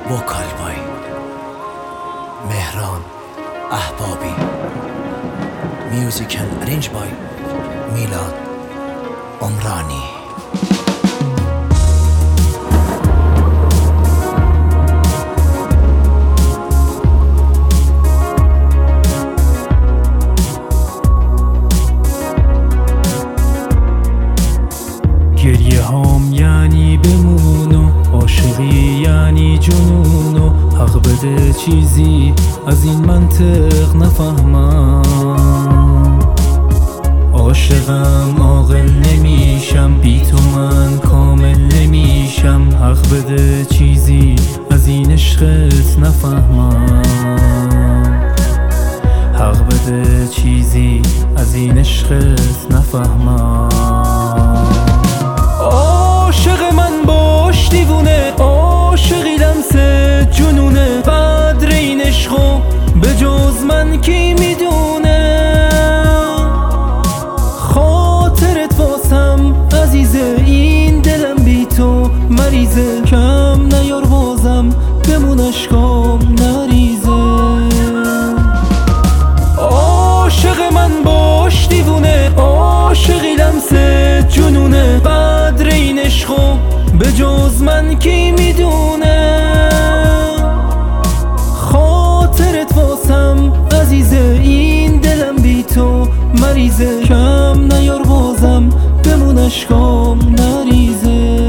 وکال بای مهران احبابی، میوزیکل ارنج بای میلاد عمرانی. گریه هام یعنی بمون و عاشقی یعنی جنون و حق بده چیزی از این منطق نفهمم. عاشقم عاقل نمیشم، بی تو من کامل نمیشم. حق بده چیزی از این عشقت نفهمم. حق بده چیزی از این عشقت نفهمم. عاشق من باش دیوونه، عاشقی لمس جنونه. قدر این عشقو به جز من کی میدونه؟ خاطرت واسم عزیزه، این دلم بی تو مریضه. کم نیار بازم بمون اشکام نریزه. عاشق من باش دیوونه، عاشقی لمس جنونه. قدر این عشقو به جز من کی میدونه؟ خاطرت واسم عزیزه، این دلم بی تو مریضه. کم نیار بازم بمون اشکام نریزه.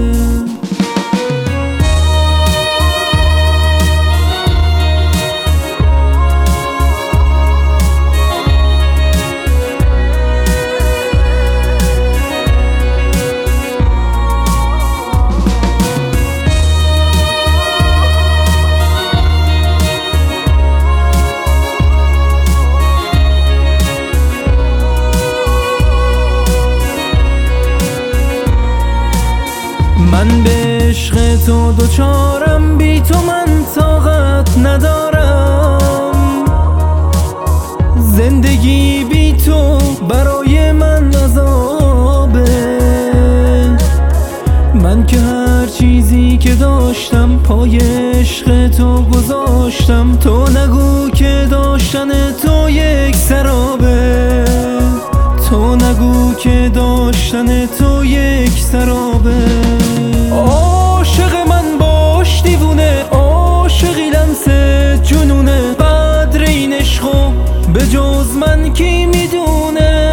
من به عشق تو دوچارم، بی تو من طاقت ندارم. زندگی بی تو برای من عذابه. من که هر چیزی که داشتم پای عشق تو گذاشتم. تو نگو که داشتن تو یک سرابه. تو نگو که داشتن تو یک سرابه. عاشق من باش دیوونه، عاشقی لمس جنونه. قدر این عشقو به جز من کی میدونه؟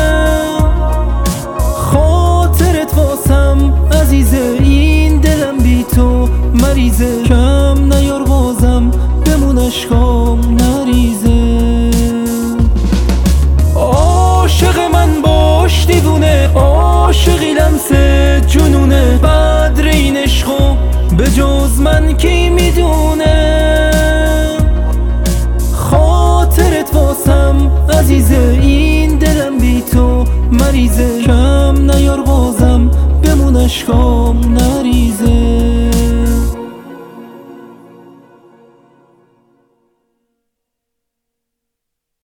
خاطرت واسم عزیزه، این دلم بی تو مریضه. کم نیار بازم بمون اشکام نریزه. عاشق من باش دیوونه، عاشقی لمس جنونه. قدر این عشقو به جز من کی میدونه؟ خاطرت واسم عزیزه، این دلم بی تو مریضه. کم نیار